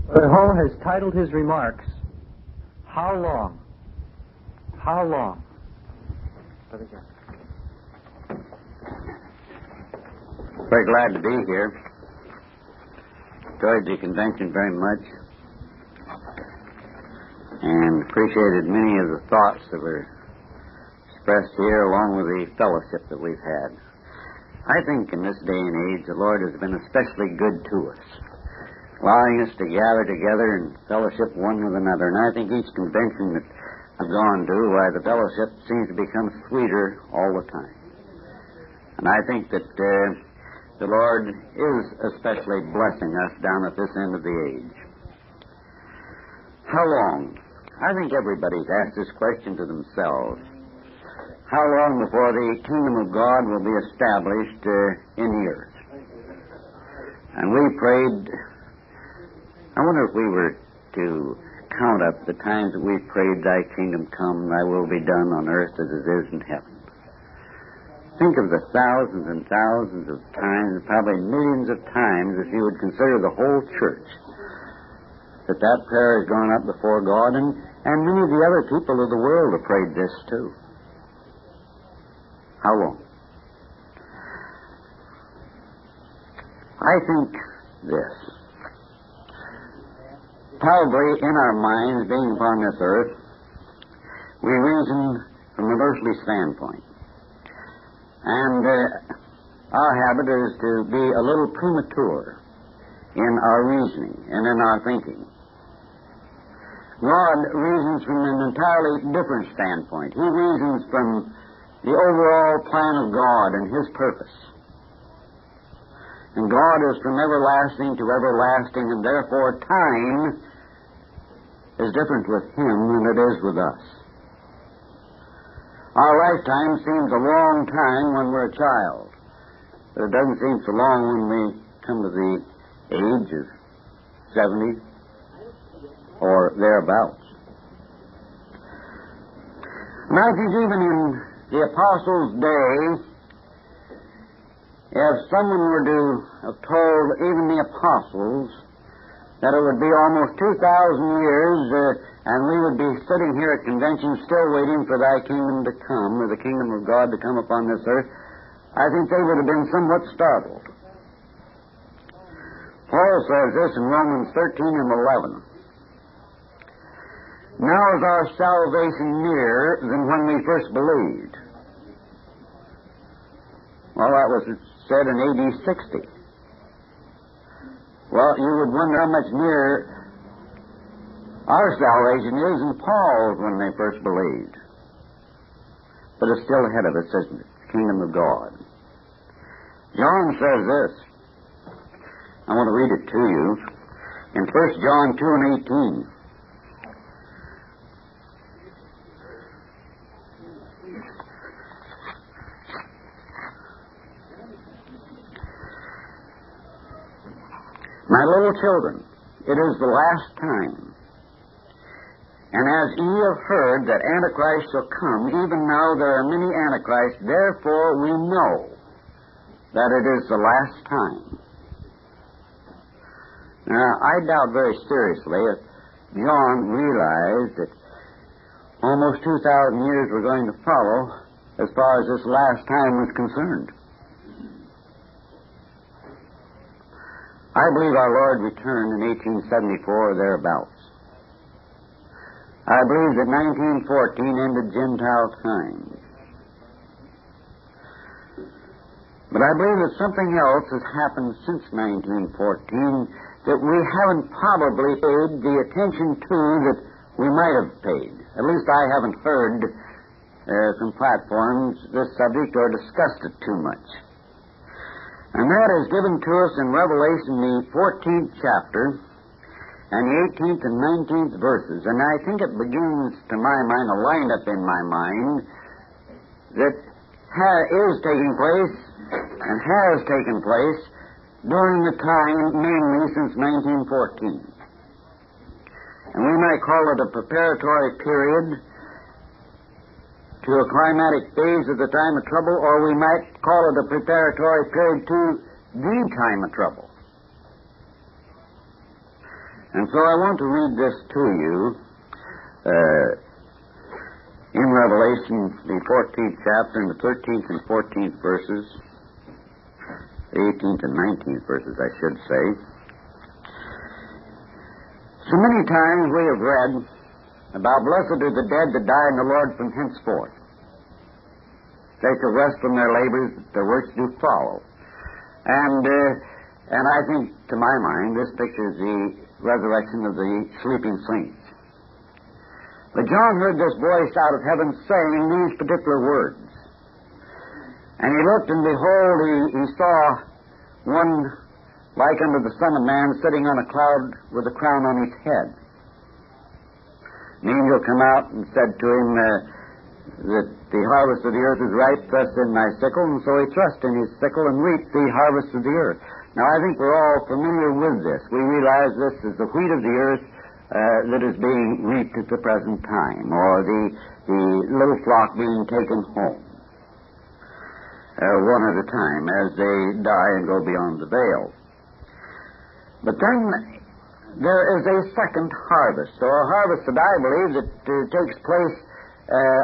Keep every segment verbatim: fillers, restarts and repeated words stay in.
Brother Hull has titled his remarks, How Long? How Long? Brother John. Very glad to be here. Enjoyed the convention very much and appreciated many of the thoughts that were expressed here along with the fellowship that we've had. I think in this day and age the Lord has been especially good to us, allowing us to gather together and fellowship one with another. And I think each convention that I've gone to, why the fellowship seems to become sweeter all the time. And I think that uh, the Lord is especially blessing us down at this end of the age. How long? I think everybody's asked this question to themselves. How long before the kingdom of God will be established uh, in the earth? And we prayed, I wonder if we were to count up the times that we've prayed, Thy kingdom come, Thy will be done on earth as it is in heaven. Think of the thousands and thousands of times, probably millions of times, if you would consider the whole church, that that prayer has gone up before God, and, and many of the other people of the world have prayed this too. How long? I think this. Probably in our minds, being upon this earth, we reason from an earthly standpoint. And uh, our habit is to be a little premature in our reasoning and in our thinking. God reasons from an entirely different standpoint. He reasons from the overall plan of God and His purpose. And God is from everlasting to everlasting, and therefore time is different with Him than it is with us. Our lifetime seems a long time when we're a child, but it doesn't seem so long when we come to the age of seventy or thereabouts. And I think even in the Apostles' day, if someone were to have told even the Apostles that it would be almost two thousand years uh, and we would be sitting here at convention still waiting for Thy kingdom to come, or the kingdom of God to come upon this earth, I think they would have been somewhat startled. Paul says this in Romans thirteen and eleven. Now is our salvation nearer than when we first believed. Well, that was said in A D sixty. Well, you would wonder how much nearer our salvation is than Paul's when they first believed. But it's still ahead of us, isn't it? The kingdom of God. John says this. I want to read it to you. In First John two and eighteen. My little children, it is the last time. And as ye have heard that Antichrist shall come, even now there are many Antichrists, therefore we know that it is the last time. Now, I doubt very seriously if John realized that almost two thousand years were going to follow as far as this last time was concerned. I believe our Lord returned in eighteen seventy-four or thereabouts. I believe that nineteen fourteen ended Gentile times. But I believe that something else has happened since nineteen fourteen that we haven't probably paid the attention to that we might have paid. At least I haven't heard uh, from platforms this subject or discussed it too much. And that is given to us in Revelation, the fourteenth chapter, and the eighteenth and nineteenth verses. And I think it begins, to my mind, a lineup in my mind that ha- is taking place and has taken place during the time, mainly since nineteen fourteen. And we might call it a preparatory period to a climatic phase of the time of trouble, or we might call it a preparatory period to the time of trouble. And so I want to read this to you uh, in Revelation, the fourteenth chapter, and the thirteenth and fourteenth verses, the eighteenth and nineteenth verses, I should say. So many times we have read about blessed are the dead that die in the Lord from henceforth. They shall rest from their labors, their works do follow. And uh, and I think, to my mind, this pictures the resurrection of the sleeping saints. But John heard this voice out of heaven saying these particular words. And he looked, and behold, he, he saw one like unto the Son of Man sitting on a cloud with a crown on his head. An angel come out and said to him uh, that the harvest of the earth is ripe, thrust in thy sickle, and so he thrust in his sickle and reaped the harvest of the earth. Now, I think we're all familiar with this. We realize this is the wheat of the earth uh, that is being reaped at the present time, or the, the little flock being taken home, uh, one at a time, as they die and go beyond the veil. But then there is a second harvest, or a harvest that I believe that uh, takes place uh,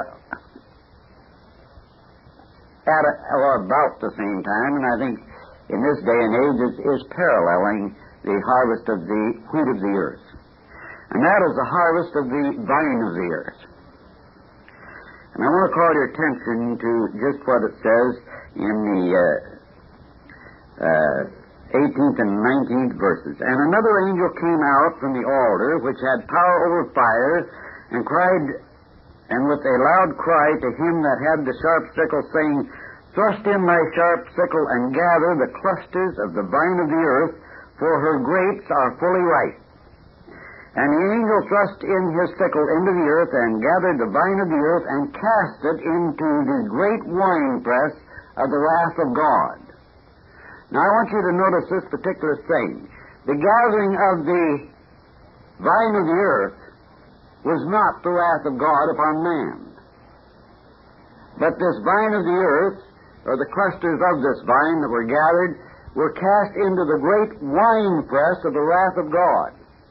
at a, or about the same time, and I think in this day and age is, is paralleling the harvest of the wheat of the earth. And that is the harvest of the vine of the earth. And I want to call your attention to just what it says in the uh, uh, eighteenth and nineteenth verses. And another angel came out from the altar, which had power over fire, and cried, and with a loud cry to him that had the sharp sickle, saying, Thrust in thy sharp sickle, and gather the clusters of the vine of the earth, for her grapes are fully ripe. And the angel thrust in his sickle into the earth, and gathered the vine of the earth, and cast it into the great winepress of the wrath of God. Now I want you to notice this particular thing. The gathering of the vine of the earth was not the wrath of God upon man. But this vine of the earth, or the clusters of this vine that were gathered, were cast into the great winepress of the wrath of God.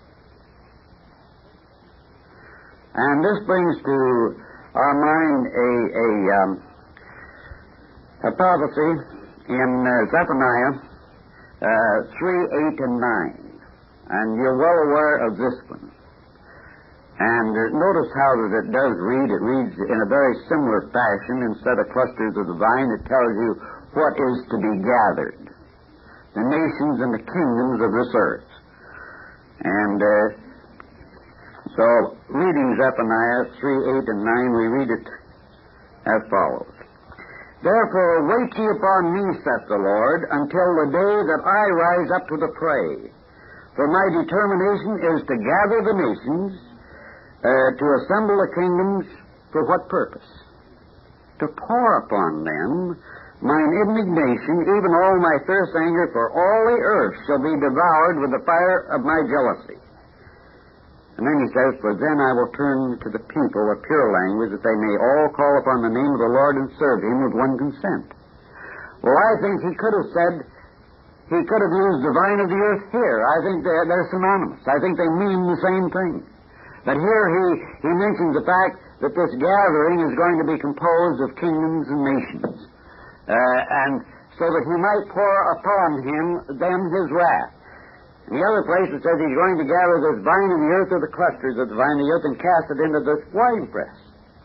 And this brings to our mind a, a, um, a prophecy in uh, Zephaniah uh, three, eight, and nine. And you're well aware of this one. And uh, notice how that it does read. It reads in a very similar fashion. Instead of clusters of the vine, it tells you what is to be gathered. The nations and the kingdoms of this earth. And uh, so, reading Zephaniah three, eight, and nine, we read it as follows. Therefore wait ye upon me, saith the Lord, until the day that I rise up to the prey. For my determination is to gather the nations, uh, to assemble the kingdoms, for what purpose? To pour upon them mine indignation, even all my fierce anger, for all the earth shall be devoured with the fire of my jealousy. And then he says, For then I will turn to the people a pure language, that they may all call upon the name of the Lord and serve him with one consent. Well, I think he could have said, he could have used the vine of the earth here. I think they're, they're synonymous. I think they mean the same thing. But here he, he mentions the fact that this gathering is going to be composed of kingdoms and nations. Uh, and so that he might pour upon him them his wrath. In the other place it says he's going to gather this vine of the earth, or the clusters of the vine of the earth, and cast it into this winepress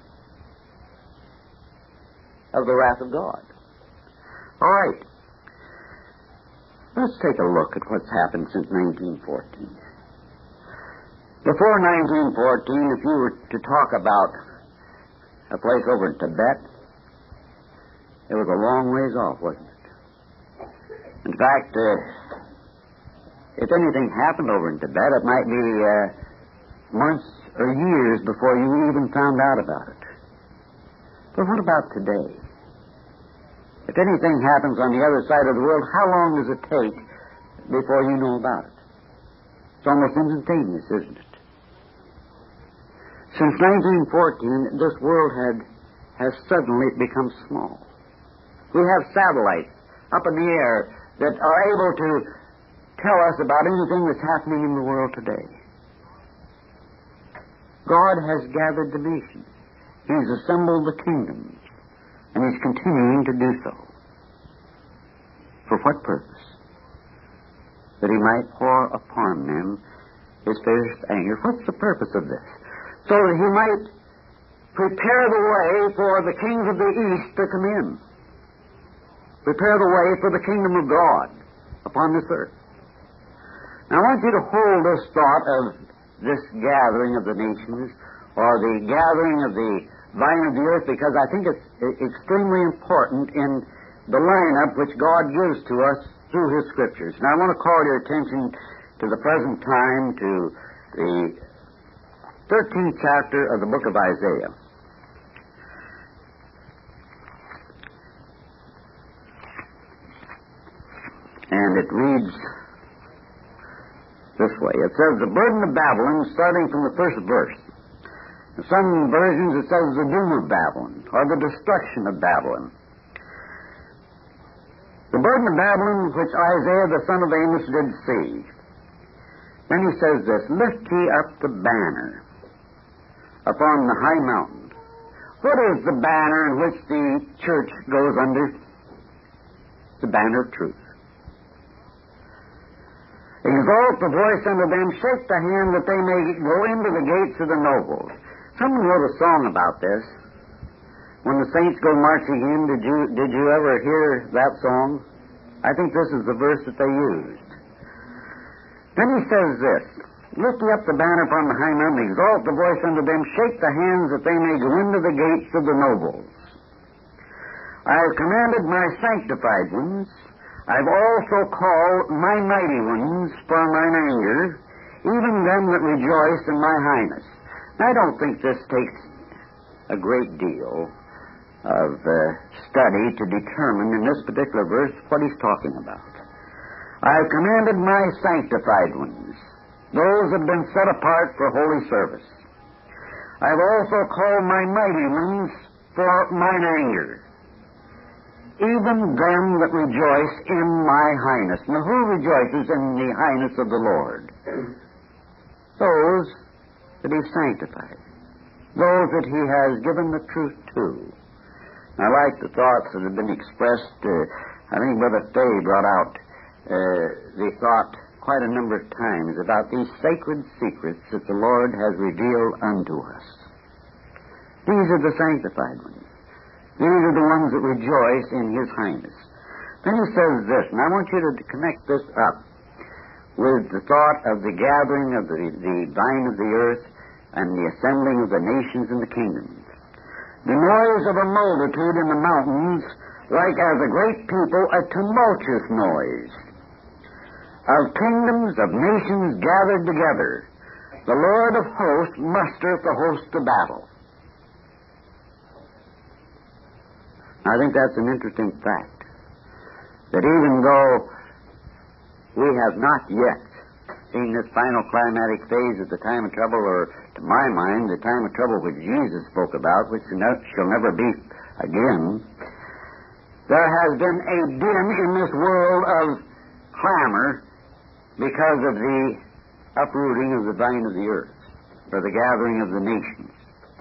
of the wrath of God. All right. Let's take a look at what's happened since nineteen fourteen. Before nineteen fourteen, if you were to talk about a place over in Tibet, it was a long ways off, wasn't it? In fact, uh, if anything happened over in Tibet, it might be uh, months or years before you even found out about it. But what about today? If anything happens on the other side of the world, how long does it take before you know about it? It's almost instantaneous, isn't it? Since nineteen fourteen, this world had has suddenly become small. We have satellites up in the air that are able to tell us about anything that's happening in the world today. God has gathered the nations. He's assembled the kingdoms. And He's continuing to do so. For what purpose? That He might pour upon them His fierce anger. What's the purpose of this? So that He might prepare the way for the kings of the east to come in. Prepare the way for the kingdom of God upon this earth. Now I want you to hold this thought of this gathering of the nations, or the gathering of the vine of the earth, because I think it's extremely important in the lineup which God gives to us through His Scriptures. Now I want to call your attention to the present time to the thirteenth chapter of the book of Isaiah. And it reads this way. It says, the burden of Babylon, starting from the first verse. In some versions it says the doom of Babylon, or the destruction of Babylon. The burden of Babylon which Isaiah the son of Amos did see. Then he says this, lift ye up the banner upon the high mountain. What is the banner in which the church goes under? The banner of truth. Exalt the voice unto them, shake the hand that they may go into the gates of the nobles. Someone wrote a song about this. When the saints go marching in, did you did you ever hear that song? I think this is the verse that they used. Then he says this, lift ye up the banner upon the high mountain, exalt the voice unto them, shake the hands that they may go into the gates of the nobles. I have commanded my sanctified ones, I've also called my mighty ones for mine anger, even them that rejoice in my highness. I don't think this takes a great deal of uh, study to determine in this particular verse what he's talking about. I've commanded my sanctified ones, those that have been set apart for holy service. I've also called my mighty ones for mine anger, even them that rejoice in my highness. Now, who rejoices in the highness of the Lord? Those that He's sanctified. Those that He has given the truth to. I like the thoughts that have been expressed. Uh, I think Brother Fay brought out uh, the thought quite a number of times about these sacred secrets that the Lord has revealed unto us. These are the sanctified ones. These are the ones that rejoice in His highness. Then he says this, and I want you to connect this up with the thought of the gathering of the, the vine of the earth and the assembling of the nations and the kingdoms. The noise of a multitude in the mountains, like as a great people, a tumultuous noise of kingdoms, of nations gathered together. The Lord of hosts mustereth the host to battle. I think that's an interesting fact, that even though we have not yet seen this final climatic phase of the time of trouble, or to my mind, the time of trouble which Jesus spoke about, which shall never be again, there has been a din in this world of clamor because of the uprooting of the vine of the earth, or the gathering of the nations.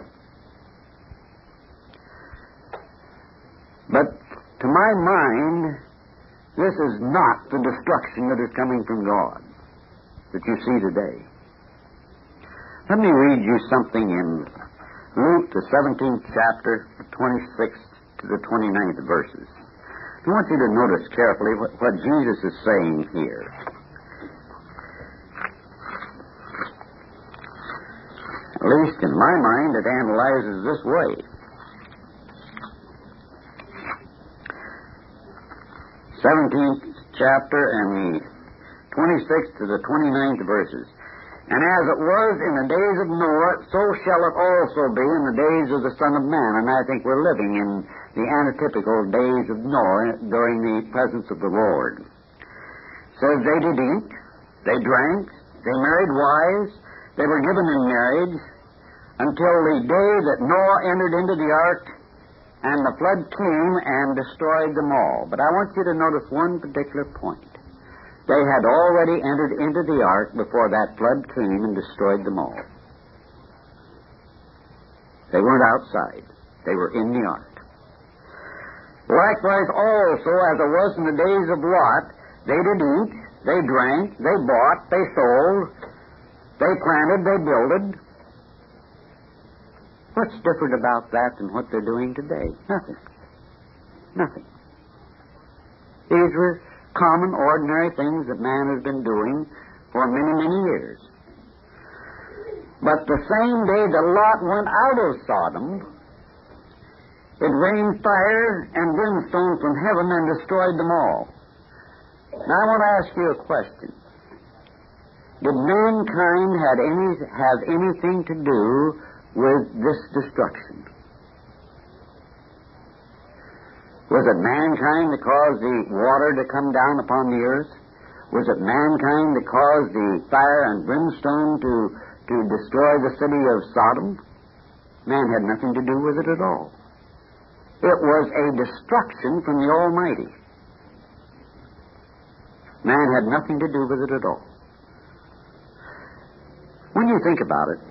But to my mind, this is not the destruction that is coming from God that you see today. Let me read you something in Luke, the seventeenth chapter, the twenty-sixth to the twenty-ninth verses. I want you to notice carefully what, what Jesus is saying here. At least in my mind, it analyzes this way. seventeenth chapter and the twenty-sixth to the twenty-ninth verses. And as it was in the days of Noah, so shall it also be in the days of the Son of Man. And I think we're living in the antitypical days of Noah during the presence of the Lord. It says they did eat, they drank, they married wives, they were given in marriage, until the day that Noah entered into the ark, and the flood came and destroyed them all. But I want you to notice one particular point. They had already entered into the ark before that flood came and destroyed them all. They weren't outside. They were in the ark. Likewise also, as it was in the days of Lot, they did eat, they drank, they bought, they sold, they planted, they builded. What's different about that than what they're doing today? Nothing. Nothing. These were common, ordinary things that man has been doing for many, many years. But the same day that Lot went out of Sodom, it rained fire and brimstone from heaven and destroyed them all. Now I want to ask you a question. Did mankind have, any, have anything to do with this destruction? Was it mankind that caused the water to come down upon the earth? Was it mankind that caused the fire and brimstone to, to destroy the city of Sodom? Man had nothing to do with it at all. It was a destruction from the Almighty. Man had nothing to do with it at all. When you think about it,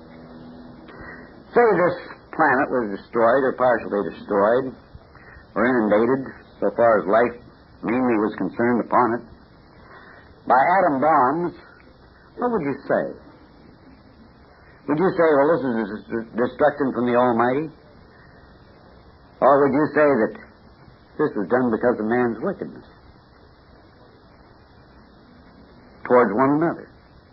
say this planet was destroyed or partially destroyed or inundated, so far as life mainly was concerned upon it, by atom bombs, what would you say? Would you say, well, this is a destruction from the Almighty? Or would you say that this was done because of man's wickedness towards one another?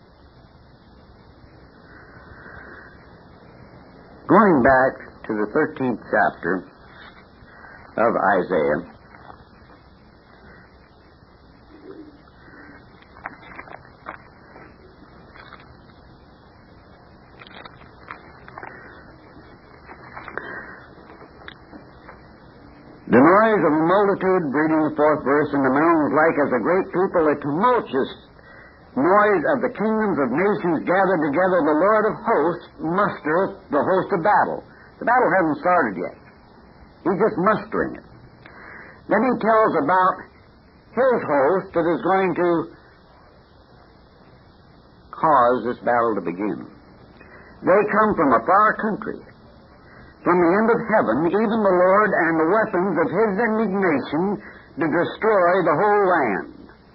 Going back to the thirteenth chapter of Isaiah, the noise of a multitude, reading the fourth verse, in the mountains like as a great people, a tumultuous noise of the kingdoms of nations gathered together. The Lord of hosts mustereth the host of battle. The battle hasn't started yet. He's just mustering it. Then he tells about his host that is going to cause this battle to begin. They come from a far country, from the end of heaven, even the Lord and the weapons of his indignation to destroy the whole land.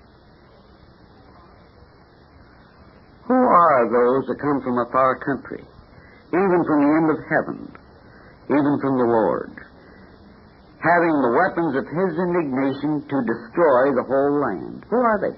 Who are those that come from a far country, even from the end of heaven, even from the Lord, having the weapons of his indignation to destroy the whole land? Who are they?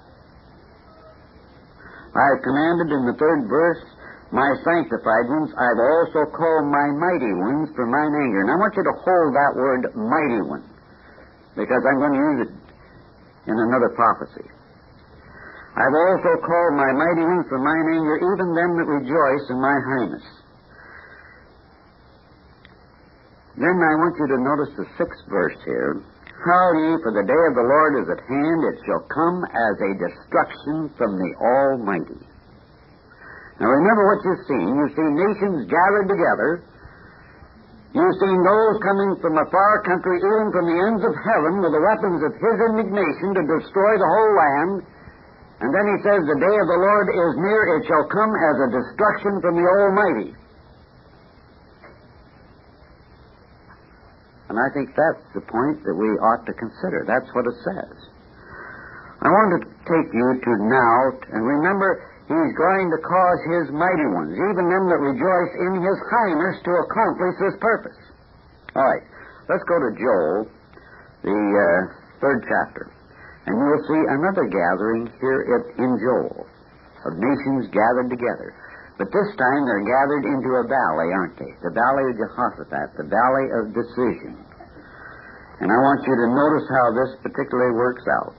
I have commanded in the third verse, my sanctified ones, I've also called my mighty ones for mine anger. And I want you to hold that word mighty one, because I'm going to use it in another prophecy. I've also called my mighty ones for mine anger, even them that rejoice in my highness. Then I want you to notice the sixth verse here. How ye, for the day of the Lord is at hand, it shall come as a destruction from the Almighty. Now remember what you've seen. You've seen nations gathered together. You've seen those coming from a far country, even from the ends of heaven, with the weapons of his indignation to destroy the whole land. And then he says, the day of the Lord is near, it shall come as a destruction from the Almighty. And I think that's the point that we ought to consider. That's what it says. I want to take you to now, and remember, he's going to cause his mighty ones, even them that rejoice in his highness, to accomplish this purpose. All right, let's go to Joel, the uh, third chapter. And you'll see another gathering here in Joel of nations gathered together. But this time they're gathered into a valley, aren't they? The valley of Jehoshaphat, the valley of decision. And I want you to notice how this particularly works out.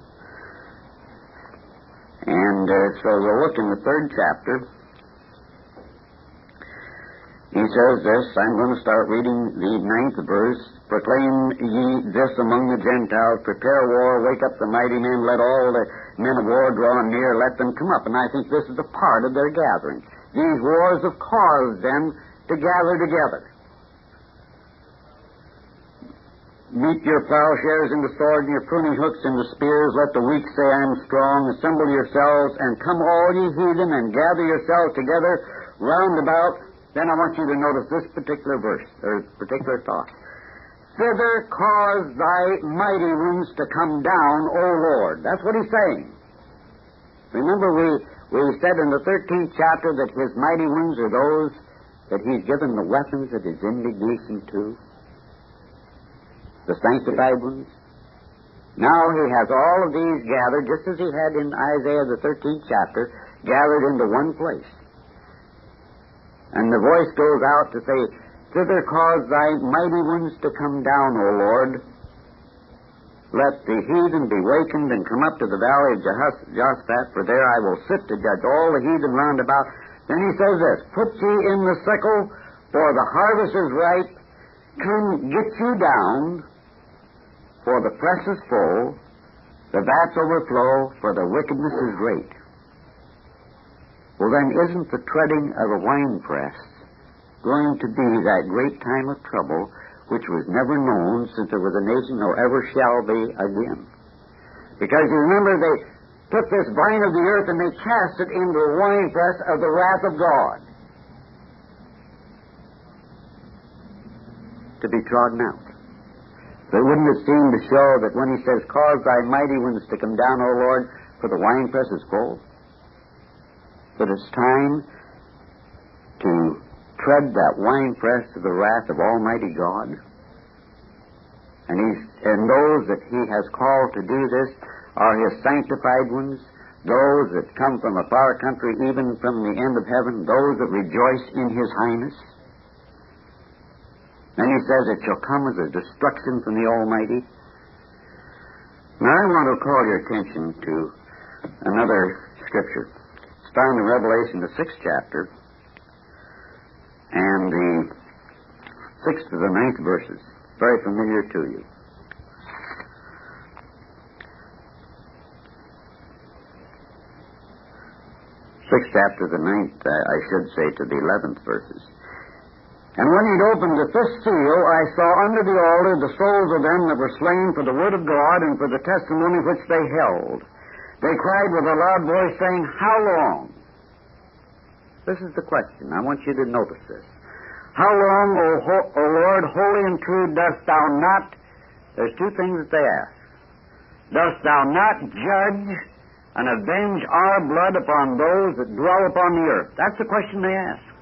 And uh, so we'll look in the third chapter. He says this, I'm going to start reading the ninth verse. Proclaim ye this among the Gentiles, prepare war, wake up the mighty men, let all the men of war draw near, let them come up. And I think this is a part of their gathering. These wars have caused them to gather together. Beat your plowshares into swords and your pruning hooks into spears. Let the weak say, I am strong. Assemble yourselves, and come all ye heathen, and gather yourselves together round about then I want you to notice this particular verse, or particular thought. Thither cause thy mighty ones to come down, O Lord. That's what he's saying. Remember, we, we said in the thirteenth chapter that his mighty ones are those that he's given the weapons of his indignation to. The sanctified ones. Now he has all of these gathered, just as he had in Isaiah the thirteenth chapter, gathered into one place. And the voice goes out to say, Thither cause thy mighty ones to come down, O Lord. Let the heathen be wakened and come up to the valley of Jehoshaphat, for there I will sit to judge all the heathen round about. Then he says this, Put ye in the sickle, for the harvest is ripe. Come, get you down, for the press is full, the vats overflow, for the wickedness is great. Well, then, isn't the treading of a winepress going to be that great time of trouble which was never known since there was a nation nor ever shall be again? Because you remember, they took this vine of the earth and they cast it into a winepress of the wrath of God to be trodden out. But wouldn't it seem to show that when he says, Cause thy mighty ones to come down, O Lord, for the winepress is full, that it's time to tread that winepress of the wrath of Almighty God? And, he's, and those that he has called to do this are his sanctified ones, those that come from a far country, even from the end of heaven, those that rejoice in his highness. Then he says it shall come as a destruction from the Almighty. Now I want to call your attention to another scripture. It's found in Revelation, the sixth chapter, and the sixth to the ninth verses. Very familiar to you. Sixth chapter, the ninth, uh, I should say, to the eleventh verses. And when he'd opened the fifth seal, I saw under the altar the souls of them that were slain for the word of God and for the testimony which they held. They cried with a loud voice, saying, How long? This is the question. I want you to notice this. How long, O, Ho- o Lord, holy and true, dost thou not... There's two things that they ask. Dost thou not judge and avenge our blood upon those that dwell upon the earth? That's the question they ask.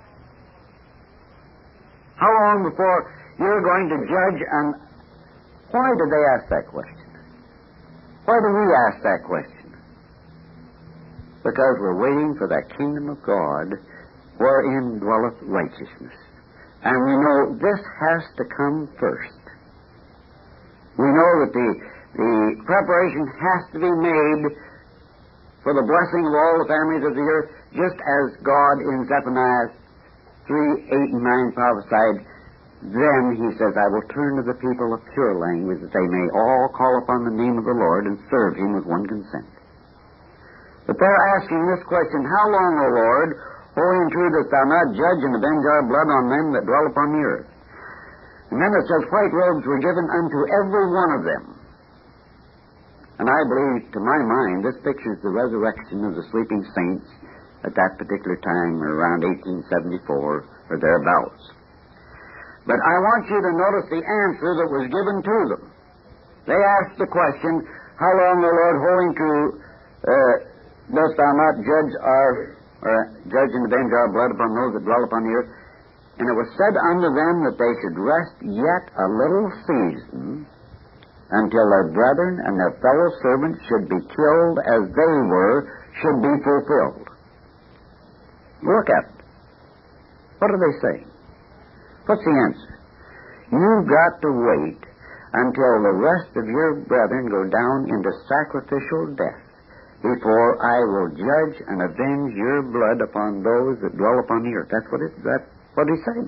How long before you're going to judge? And why do they ask that question? Why do we ask that question? Because we're waiting for that kingdom of God wherein dwelleth righteousness. And we know this has to come first. We know that the, the preparation has to be made for the blessing of all the families of the earth, just as God in Zephaniah three, eight, and nine prophesied. Then, he says, I will turn to the people of pure language, that they may all call upon the name of the Lord and serve him with one consent. But they're asking this question, How long, O Lord, holy and true, dost thou not judge and avenge our blood on them that dwell upon the earth? And then it says, White robes were given unto every one of them. And I believe, to my mind, this pictures the resurrection of the sleeping saints at that particular time, around eighteen seventy-four, or thereabouts. But I want you to notice the answer that was given to them. They asked the question, How long, O Lord, holy and true, uh, dost thou not judge our, or judge and avenge our blood upon those that dwell upon the earth? And it was said unto them that they should rest yet a little season, until their brethren and their fellow servants should be killed as they were, should be fulfilled. Look at it. What are they saying? What's the answer? You've got to wait until the rest of your brethren go down into sacrificial death before I will judge and avenge your blood upon those that dwell upon the earth. That's what it, that's what he's saying.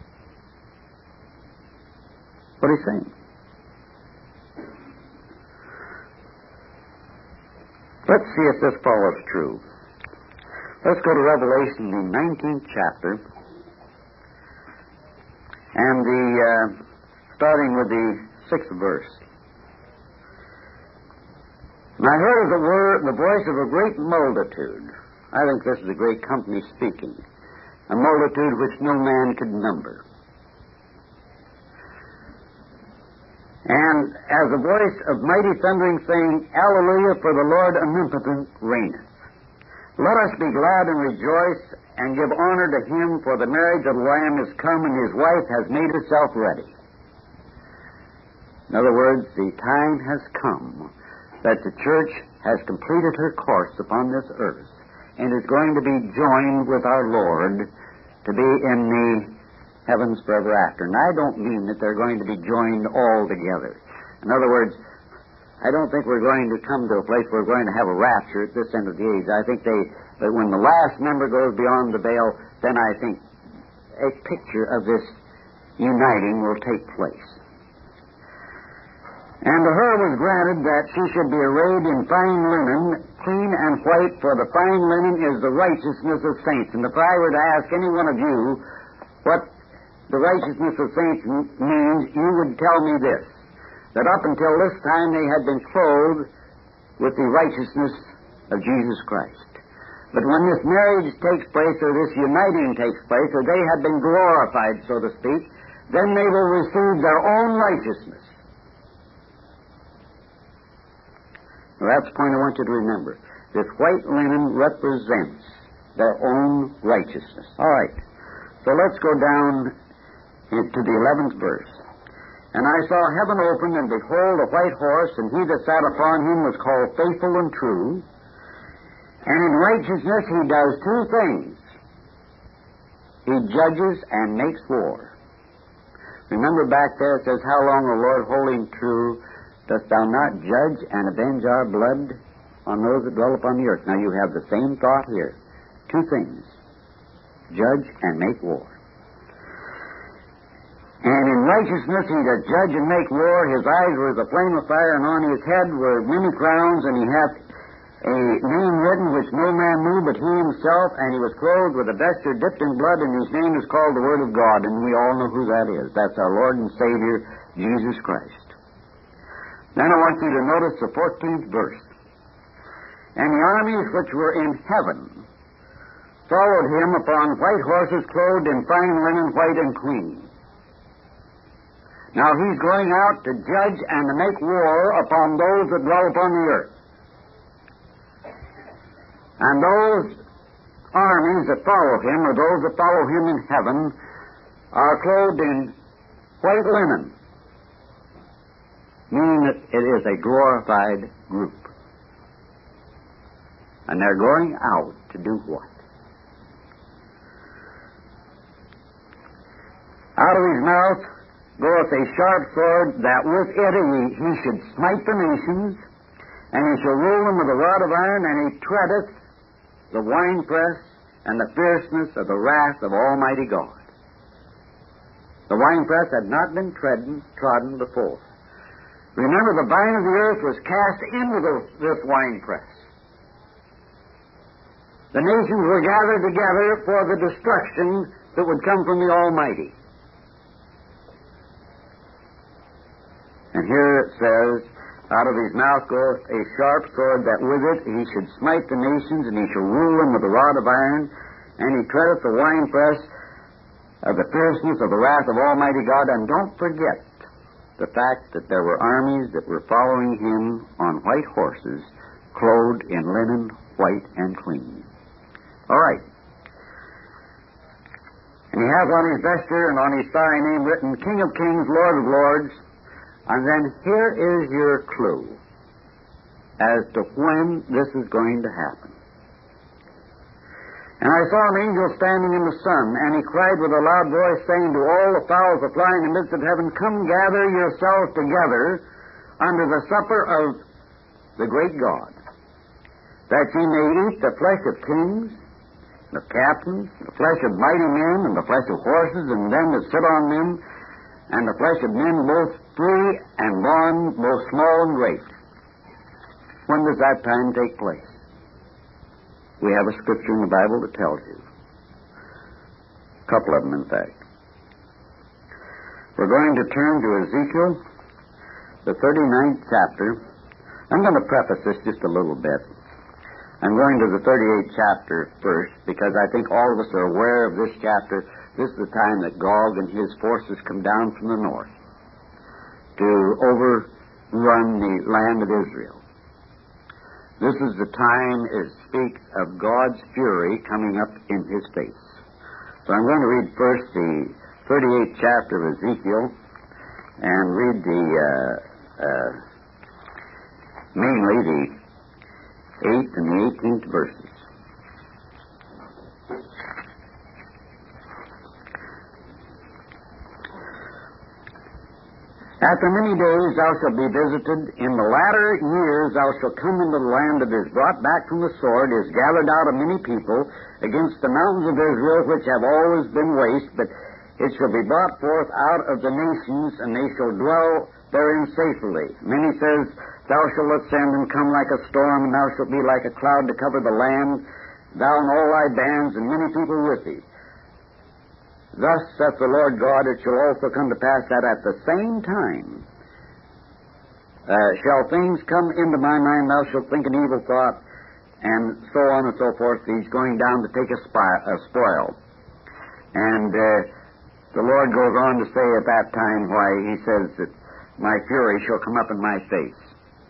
What he's saying. Let's see if this follows true. Let's go to Revelation, the nineteenth chapter, and the uh, starting with the sixth verse. And I heard as it were the voice of a great multitude. I think this is a great company speaking. a multitude which no man could number. And as a voice of mighty thundering saying, Alleluia, for the Lord omnipotent reigneth. Let us be glad and rejoice and give honor to him, for the marriage of the Lamb is come, and his wife has made herself ready. In other words, the time has come that the church has completed her course upon this earth and is going to be joined with our Lord to be in the heavens forever after. And I don't mean that they're going to be joined all together. In other words, I don't think we're going to come to a place where we're going to have a rapture at this end of the age. I think they, that when the last member goes beyond the veil, then I think a picture of this uniting will take place. And to her was granted that she should be arrayed in fine linen, clean and white, for the fine linen is the righteousness of saints. And if I were to ask any one of you what the righteousness of saints m- means, you would tell me this, that up until this time they had been clothed with the righteousness of Jesus Christ. But when this marriage takes place, or this uniting takes place, or they have been glorified, so to speak, then they will receive their own righteousness. Now, that's the point I want you to remember. This white linen represents their own righteousness. All right. So let's go down to the eleventh verse. And I saw heaven opened, and behold, a white horse, and he that sat upon him was called Faithful and True. And in righteousness he does two things. He judges and makes war. Remember back there it says, How long, O Lord, holy and true, dost thou not judge and avenge our blood on those that dwell upon the earth? Now you have the same thought here. Two things. Judge and make war. And in righteousness he doth judge and make war. His eyes were as a flame of fire, and on his head were many crowns, and he hath a name written which no man knew but he himself, and he was clothed with a vesture dipped in blood, and his name is called the Word of God, and we all know who that is. That's our Lord and Savior, Jesus Christ. Then I want you to notice the fourteenth verse. And the armies which were in heaven followed him upon white horses, clothed in fine linen, white and clean. Now he's going out to judge and to make war upon those that dwell upon the earth. And those armies that follow him, or those that follow him in heaven, are clothed in white linen, meaning that it is a glorified group. And they're going out to do what? Out of his mouth goeth a sharp sword, that with it he, he should smite the nations, and he shall rule them with a rod of iron, and he treadeth the winepress and the fierceness of the wrath of Almighty God. The winepress had not been trodden, trodden before. Remember, the vine of the earth was cast into the, this winepress. The nations were gathered together for the destruction that would come from the Almighty. And here it says, out of his mouth goeth a sharp sword, that with it he should smite the nations, and he shall rule them with a rod of iron, and he treadeth the winepress of the fierceness of the wrath of Almighty God. And don't forget the fact that there were armies that were following him on white horses, clothed in linen, white and clean. All right. And he has on his vesture and on his thigh a name written, King of Kings, Lord of Lords. And then here is your clue as to when this is going to happen. And I saw an angel standing in the sun, and he cried with a loud voice, saying to all the fowls that fly in the midst of heaven, Come gather yourselves together unto the supper of the great God, that ye may eat the flesh of kings, the captains, the flesh of mighty men, and the flesh of horses, and them that sit on them, and the flesh of men both free and bond, both small and great. When does that time take place? We have a scripture in the Bible that tells you. A couple of them, in fact. We're going to turn to Ezekiel, the thirty-ninth chapter. I'm going to preface this just a little bit. I'm going to the thirty-eighth chapter first, because I think all of us are aware of this chapter. This is the time that Gog and his forces come down from the north to overrun the land of Israel. This is the time it speaks of God's fury coming up in his face. So I'm going to read first the thirty-eighth chapter of Ezekiel and read the, uh, uh, mainly the eighth and the eighteenth verses. After many days thou shalt be visited. In the latter years thou shalt come into the land that is brought back from the sword, is gathered out of many people, against the mountains of Israel, which have always been waste, but it shall be brought forth out of the nations, and they shall dwell therein safely. And then he says, thou shalt ascend and come like a storm, and thou shalt be like a cloud to cover the land, thou and all thy bands, and many people with thee. Thus saith the Lord God, it shall also come to pass that at the same time uh, shall things come into my mind, thou shalt think an evil thought, and so on and so forth. He's going down to take a, spy, a spoil. And uh, the Lord goes on to say at that time why he says that my fury shall come up in my face,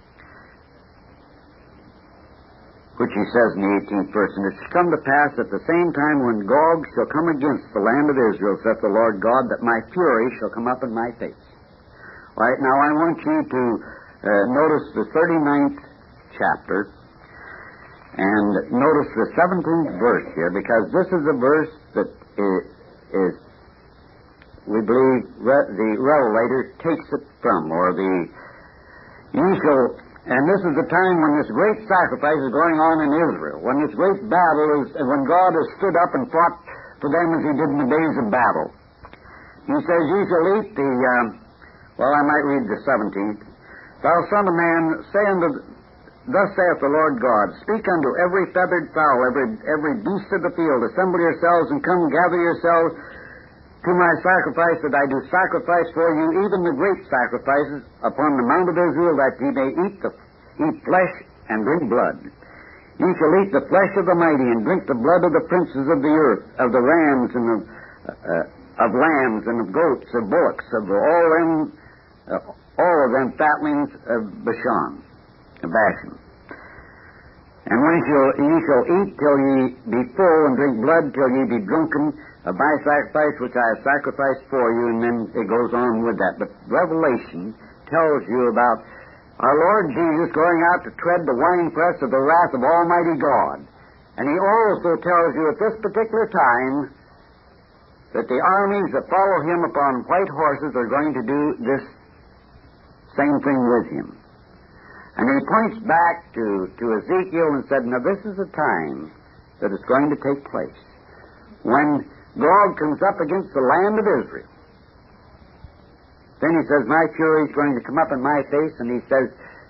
which he says in the eighteenth verse, and it shall come to pass at the same time when Gog shall come against the land of Israel, saith the Lord God, that my fury shall come up in my face. All right, now I want you to uh, notice the thirty-ninth chapter, and notice the seventeenth verse here, because this is a verse that is, is we believe, re- the Revelator takes it from, or the, you shall... And this is the time when this great sacrifice is going on in Israel, when this great battle is, when God has stood up and fought for them as he did in the days of battle. He says, ye shall eat the, um, well, I might read the seventeenth. Thou son of man, say unto, thus saith the Lord God, speak unto every feathered fowl, every, every beast of the field, assemble yourselves and come gather yourselves to my sacrifice, that I do sacrifice for you, even the great sacrifices upon the mount of Israel, that ye may eat the eat flesh and drink blood. Ye shall eat the flesh of the mighty, and drink the blood of the princes of the earth, of the rams and of, uh, of lambs and of goats, of bullocks, of all them, uh, all of them fatlings of Bashan, of Bashan. And when ye shall, ye shall eat till ye be full, and drink blood till ye be drunken, of my sacrifice which I have sacrificed for you, and then it goes on with that. But Revelation tells you about our Lord Jesus going out to tread the winepress of the wrath of Almighty God. And he also tells you at this particular time that the armies that follow him upon white horses are going to do this same thing with him. And he points back to, to Ezekiel and said, now this is the time that it's going to take place, when Gog comes up against the land of Israel. Then he says, my fury is going to come up in my face, and he says,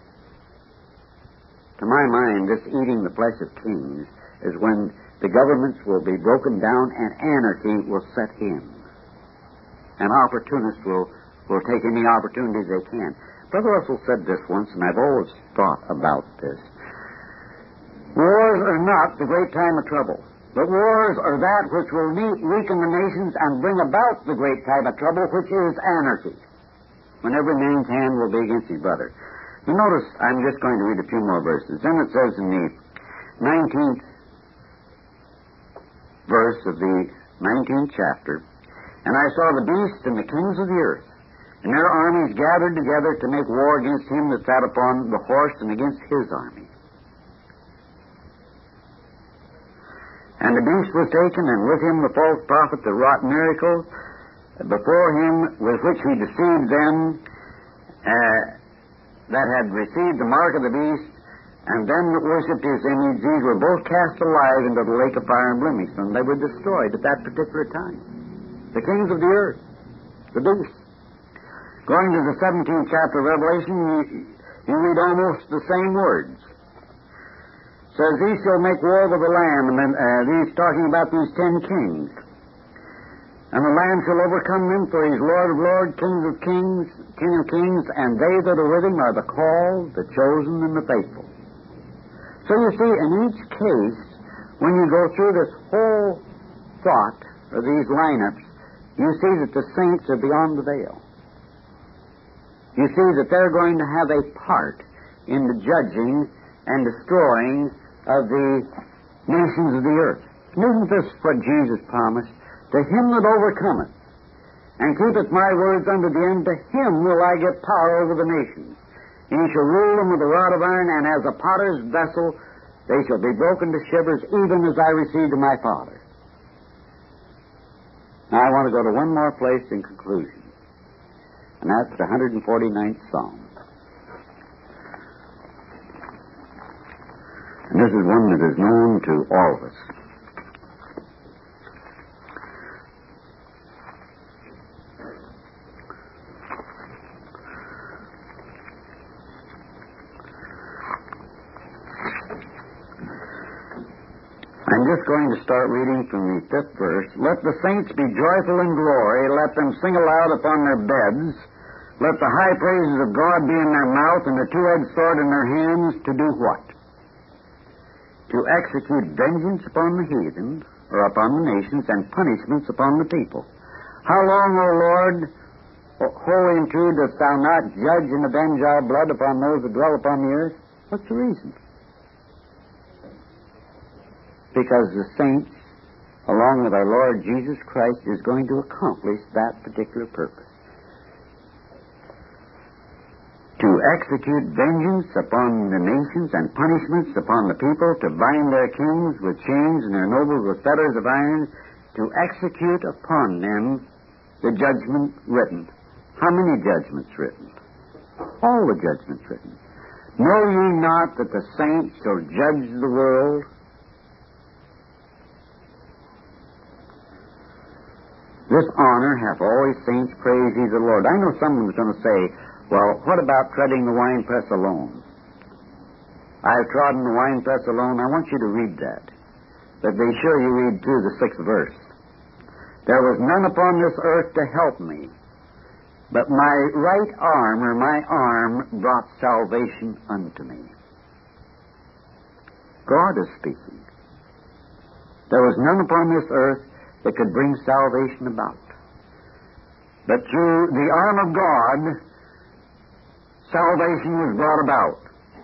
to my mind, this eating the flesh of kings is when the governments will be broken down and anarchy will set in. And opportunists will, will take any opportunities they can. Brother Russell said this once, and I've always thought about this. Wars are not the great time of trouble. But wars are that which will weaken the nations and bring about the great time of trouble, which is anarchy, when every man's hand will be against his brother. Now notice, I'm just going to read a few more verses. Then it says in the nineteenth verse of the nineteenth chapter, and I saw the beast and the kings of the earth, and their armies gathered together to make war against him that sat upon the horse and against his army. And the beast was taken, and with him the false prophet that wrought miracles before him, with which he deceived them uh, that had received the mark of the beast, and them that worshipped his image. These were both cast alive into the lake of fire and brimstone. They were destroyed at that particular time. The kings of the earth, the beast. Going to the seventeenth chapter of Revelation, you, you read almost the same words. Says, he shall make war with the Lamb, and then uh, he's talking about these ten kings. And the Lamb shall overcome them, for he's Lord of lords, King of kings, King of kings, and they that are with him are the called, the chosen, and the faithful. So you see, in each case, when you go through this whole thought, or these lineups, you see that the saints are beyond the veil. You see that they're going to have a part in the judging and destroying of the nations of the earth. Isn't this what Jesus promised? To him that overcometh and keepeth my words unto the end, to him will I give power over the nations. And he shall rule them with a rod of iron, and as a potter's vessel they shall be broken to shivers, even as I received of my Father. Now I want to go to one more place in conclusion, and that's the one hundred forty-ninth Psalm. And this is one that is known to all of us. I'm just going to start reading from the fifth verse. Let the saints be joyful in glory. Let them sing aloud upon their beds. Let the high praises of God be in their mouth and the two-edged sword in their hands, to do what? To execute vengeance upon the heathen, or upon the nations, and punishments upon the people. How long, O Lord, holy and true, dost thou not judge and avenge our blood upon those that dwell upon the earth? What's the reason? Because the saints, along with our Lord Jesus Christ, is going to accomplish that particular purpose. To execute vengeance upon the nations and punishments upon the people, to bind their kings with chains and their nobles with fetters of iron, to execute upon them the judgment written. How many judgments written? All the judgments written. Know ye not that the saints shall judge the world? This honor hath always saints, praise ye the Lord. I know someone's going to say, well, what about treading the winepress alone? I have trodden the winepress alone. I want you to read that. But be sure you read through the sixth verse. There was none upon this earth to help me, but my right arm, or my arm, brought salvation unto me. God is speaking. There was none upon this earth that could bring salvation about. But through the arm of God, salvation was brought about.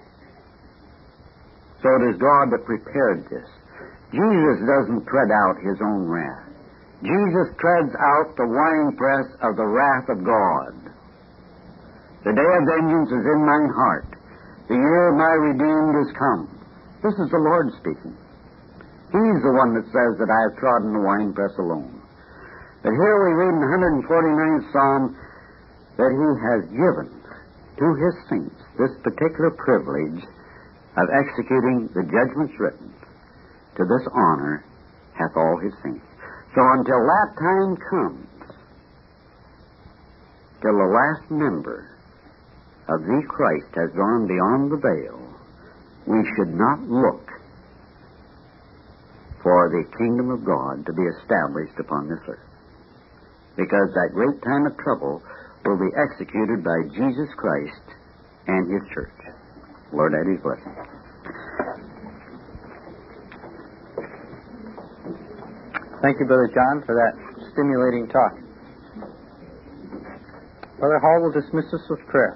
So it is God that prepared this. Jesus doesn't tread out his own wrath. Jesus treads out the winepress of the wrath of God. The day of vengeance is in mine heart. The year of my redeemed is come. This is the Lord speaking. He's the one that says that I have trodden the winepress alone. But here we read in the one hundred forty-ninth Psalm that he has given to his saints this particular privilege of executing the judgments written. To this honor hath all his saints. So until that time comes, till the last member of the Christ has gone beyond the veil, we should not look for the kingdom of God to be established upon this earth. Because that great time of trouble will be executed by Jesus Christ and his church. Lord, add his blessing. Thank you, Brother John, for that stimulating talk. Brother Hall will dismiss us with prayer.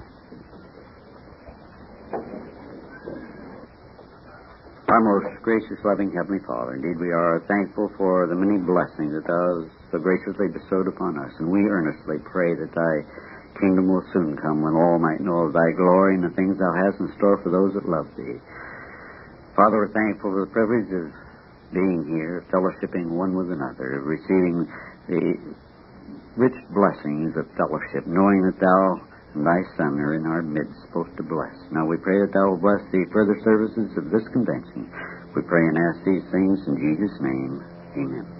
Our most gracious, loving Heavenly Father, indeed we are thankful for the many blessings that Thou hast so graciously bestowed upon us, and we earnestly pray that Thy kingdom will soon come, when all might know of Thy glory and the things Thou hast in store for those that love Thee. Father, we're thankful for the privilege of being here, fellowshipping one with another, of receiving the rich blessings of fellowship, knowing that Thou and Thy Son are in our midst, supposed to bless. Now we pray that Thou will bless the further services of this convention. We pray and ask these things in Jesus' name. Amen.